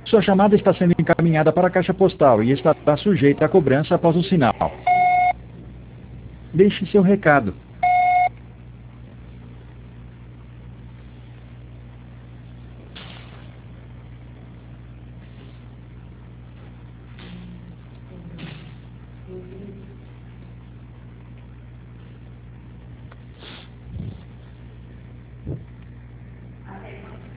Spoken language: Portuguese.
Sua chamada está sendo encaminhada para a caixa postal e estará sujeita à cobrança após o sinal. Deixe seu recado.